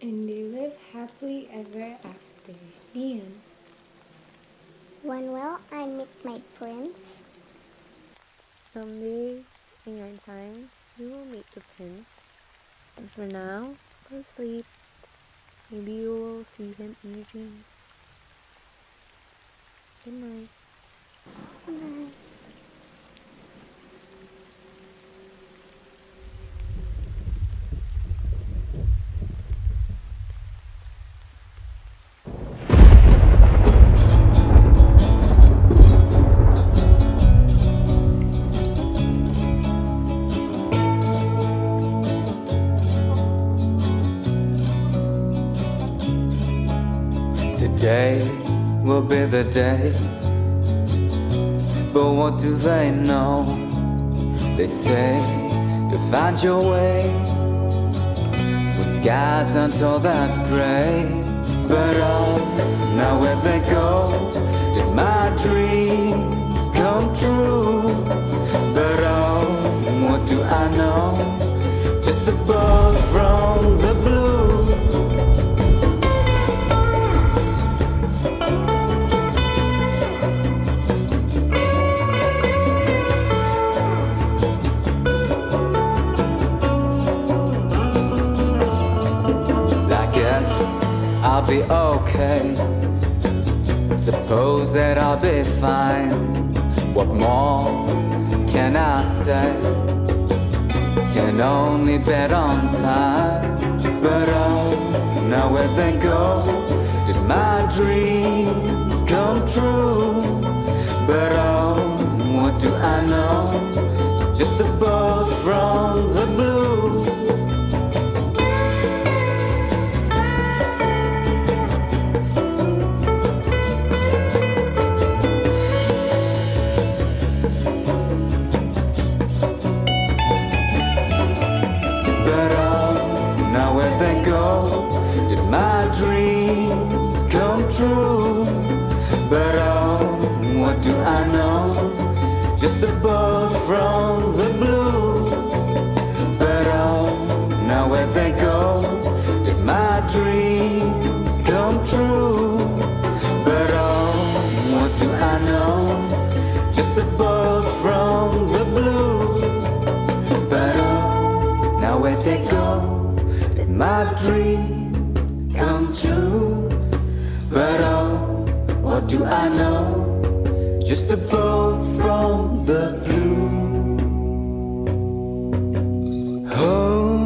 and they live happily ever after. The end. When will I meet my prince? Someday, in your time, you will meet the prince. And for now, go sleep. Maybe you will see him in your dreams. Good night. Bye. Today will be the day, but what do they know? They say you'll find your way when skies aren't all that grey. But oh, now where they go, did my dreams come true? But oh, what do I know? Just a bug from the blue. I'll be okay. Suppose that I'll be fine. What more can I say? Can only bet on time. But oh, now where they go, did my dreams come true? But oh, what do I know? Just a bug from the blue. Did my dreams come true? But oh, what do I know? Just a bug from the blue. But oh, now where they go? Did my dreams come true? But oh, what do I know? Just a bug from the blue. But oh, now where they go? My dreams come true. But oh, what do I know? Just a bolt from the blue. Oh.